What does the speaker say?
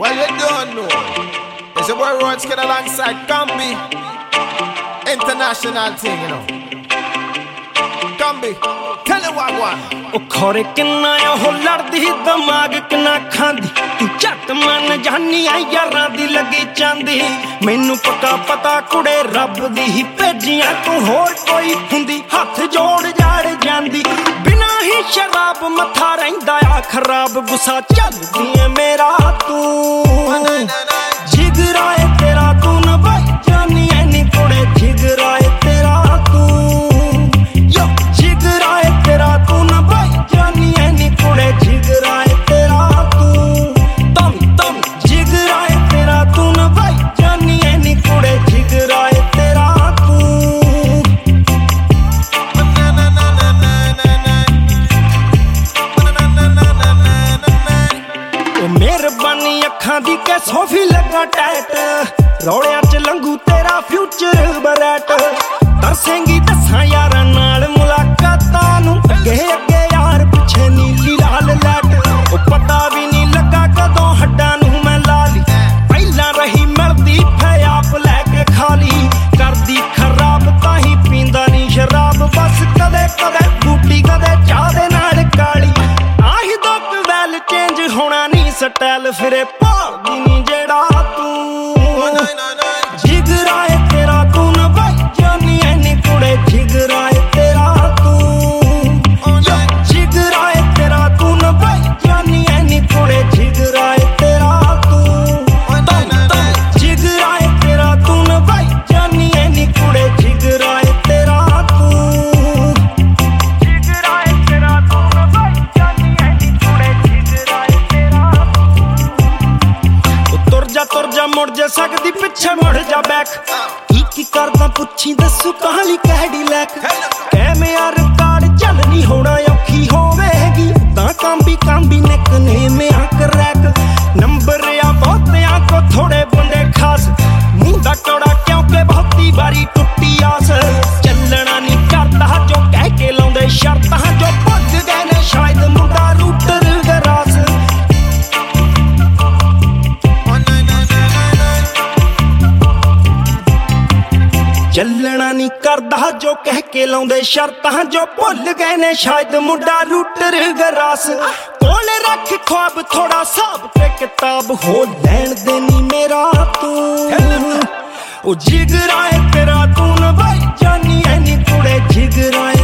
Well, you don't know. It's your boy Roach Kid alongside Cambi. International thing, you know. Cambi, tell you what one. ਉਹ ਖੋਰੇ ਕਿੰਨਾ ਉਹ ਲੜਦੀ ਦਿਮਾਗ ਕਿੰਨਾ ਖਾਂਦੀ ਤੂੰ ਝੱਟ ਮੰਨ ਜਾਨੀ ਆ ਯਾਰਾਂ ਦੀ ਲੱਗੀ ਚਾਂਦੀ ਮੈਨੂੰ ਪੱਕਾ ਪਤਾ ਕੁੜੇ ਰੱਬ ਦੀ ਹੀ ਭੇਜੀਆਂ ਤੂੰ ਹੋਰ ਕੋਈ ਹੁੰਦੀ ਹੱਥ ਜੋੜ ਜਾੜ ਜਾਂਦੀ ਬਿਨਾ ਹੀ ਸ਼ਰਾਬ ਮੱਥਾ ਰਹਿੰਦਾ ਆ ਖਰਾਬ ਗੁੱਸਾ ਚੱਲਦੀ ਏ ਮੇਰਾ ਤੂੰ ਜਿਗਰਾ ਏ ਤੇਰਾ ਤੂੰ ਨਭਾਈ ਜਾਨੀ ਐ ਨੀ ਕੁੜੇ ਜਿਗਰਾ ਏ ਤੇਰਾ ਤੂੰ ਯੋ ਜਿਗਰਾ ਏ ਤੇਰਾ ਤੂੰ ਨਭਾਈ ਜਾਨੀ ਐ ਨੀ ਕੁੜੇ ਜਿਗਰਾ ਏ ਤੇਰਾ ਤੂੰ ਤਮ ਜਿਗਰਾ ਏ ਤੇਰਾ ਤੂੰ ਨਭਾਈ ਜਾਨੀ ਐ ਨੀ ਕੁੜੇ ਜਿਗਰਾ ਏ ਤੇਰਾ ਤੂੰ ਉਹ ਮਿਹਰਬਾਨੀ ਅੱਖਾਂ ਦੀ ਕਿ ਸੋਫੀ ਲੱਗਾ ਟੈਟ ਰੌਲਿਆਂ ਚ ਲੰਘੂ ਤੇਰਾ ਫਿਊਚਰ ਬਰੈਟ ਤਰਸੇਂਗੀ ਦੱਸਾਂ ਯਾਰਾਂ ਨਾਲ ਮੁਲਾਕਾਤਾਂ ਨੂੰ ਅੱਗੇ ਯਾਰ ਪਿੱਛੇ ਨੀਲੀ ਲਾਲ ਲੈਟ ਉਹ ਪਤਾ ਵੀ ਨਹੀਂ ਲੱਗਾ ਕਦੋਂ ਹੱਡਾਂ ਨੂੰ ਮੈਂ ਲਾ ਲਈ ਪਹਿਲਾਂ ਰਹੀ ਮਿਲਦੀ ਫਿਆਪ ਲੈ ਕੇ ਖਾਲੀ ਕਰਦੀ ਖਰਾਬ ਤਾਂ ਹੀ ਪੀਂਦਾ ਨਹੀਂ ਸ਼ਰਾਬ ਬਸ ਕਦੇ ਕਦੇ ਬੂਟੀ ਕਦੇ ਚਾਹ ਦੇ ਨਾਲ ਕਾਲੀ ਆਹੀ ਦੋ ਵੈਲ ਚੇਂਜ ਹੋਣਾ ਨਹੀਂ ਸਟਾਈਲ ਫਿਰੇ ਭਾਲਦੀ ਨਹੀਂ ਜਿਹੜਾ ਤੂੰ ਜਿਗਰਾ ਏ ਤੇਰਾ ਤੂੰ ਨਭਾਈ ਜਾਨੀ ਐ ਨੀ ਕੁੜੇ ਜਿਗਰਾ ਏ ਤੇਰਾ ਤੂੰ ਜਿਗਰਾ ਏ ਤੇਰਾ ਤੂੰ ਨਭਾਈ ਜਾਨੀ ਐ ਨੀ ਕੁੜੇ ਜਿਗਰਾ ਏ ਤੇਰਾ ਤੂੰ ਜਿਗਰਾ ਏ ਤੇਰਾ ਤੂੰ ਨਭਾਈ ਜਾਨੀ ਐ ਨੀ ਕੁੜੇ ਜਿਗਰਾ ਏ ਤੇਰਾ ਤੂੰ ਜਿਗਰਾ ਏ ਤੇਰਾ ਤੂੰ ਨਭਾਈ ਜਾਨੀ ਐ ਨੀ ਕੁੜੇ ਜਿਗਰਾ ਏ ਤੇਰਾ ਤੂੰ ਤੁਰ ਜਾ ਮੁੜ ਜਾ ਸਕਦੀ ਪਿੱਛੇ ਮੁੜ ਜਾ ਬੈਕ ਕੀ ਕਰਦਾ ਪੁੱਛੀ ਦੱਸੂ ਕਹਾਣੀ ਕਿਹੜੀ ਲੈਕ ਕਹਿ ਮੇਰਾ ਰਿਕਾਰਡ ਚੱਲ ਨਹੀਂ ਹੋਣਾ ਔਖੀ ਹੋਵੇਗੀ ਤਾਂ ਕਾਂਬੀ ਨਿਕਨੇਮ ਆ ਕਰੈਕ ਨੰਬਰ ਆ ਬਹੁਤਿਆਂ ਕੋ ਥੋੜੇ ਬੰਦੇ ਖਾਸ ਮੂੰਹ ਦਾ ਟੋੜਾ ਕਿਉਂਕਿ ਬਹੁਤੀ ਵਾਰੀ ਟੁੱਟੀ ਆਸ ਚੱਲਣਾ ਨਹੀਂ ਕਰਦਾ ਜੋ ਕਹਿ ਕੇ ਲਾਉਂਦੇ ਸ਼ਰਤਾਂ ਜੋ ਭੁੱਲ ਗਏ ਨੇ ਸ਼ਾਇਦ ਮੁੰਡਾ ਰੂਟਰ ਗਰਾਸ ਚੱਲਣਾ ਨਹੀਂ ਕਰਦਾ ਜੋ ਕਹਿ ਕੇ ਲਾਉਂਦੇ ਸ਼ਰਤਾਂ ਜੋ ਭੁੱਲ ਗਏ ਨੇ ਸ਼ਾਇਦ ਮੁੰਡਾ ਰੂਟਰ ਗਰਾਸ ਕੋਲੇ ਰੱਖ ख्वाब ਥੋੜਾ ਹਿਸਾਬ ਤੇ ਕਿਤਾਬ ਹੋ ਲੈਣ ਦੇ ਨੀ ਮੇਰਾ ਤੂੰ ਉਹ ਜਿਗਰਾ ਏ ਤੇਰਾ ਤੂੰ ਨਭਾਈ ਜਾਨੀ ਐ ਨੀ ਕੁੜੇ ਜਿਗਰਾ ਏ